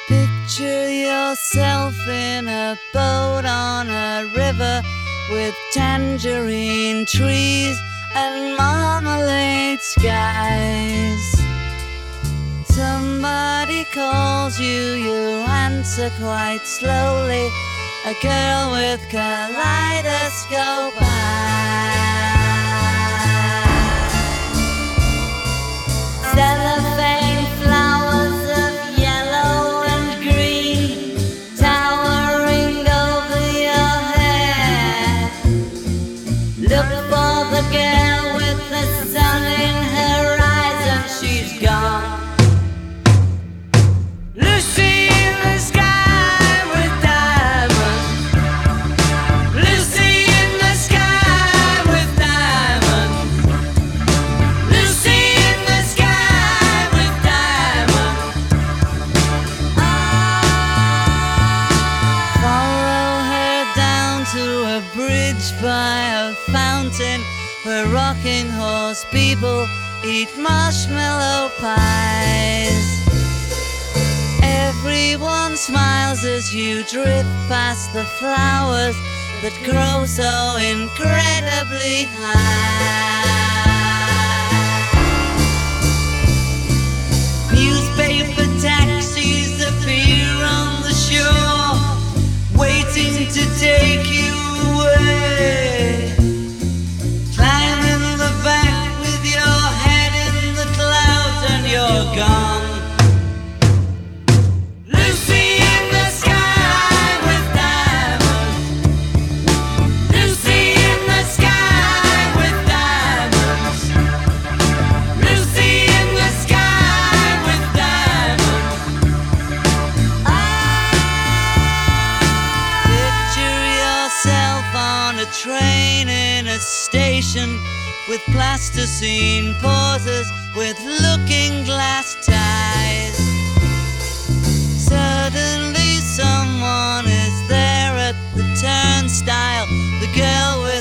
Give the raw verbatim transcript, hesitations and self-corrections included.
Picture yourself in a boat on a river with tangerine trees and marmalade skies. Somebody calls you, you answer quite slowly. A girl with kaleidoscope eyes. Cellophane flowers of yellow and green towering over your head. Look for the girl with the sun in her eyes and she's gone. Lucy in the sky with diamonds. Lucy in the sky with diamonds. Lucy in the sky with diamonds. Follow her down to a bridge by a fountain where rocking horse people eat marshmallow pies. Everyone smiles as you drift past the flowers that grow so incredibly high. Newspaper taxis appear on the shore, waiting to take you away. Climb in the back with your head in the clouds and you're gone. Train in a station with plasticine porters with looking glass ties. Suddenly someone is there at the turnstile, the girl with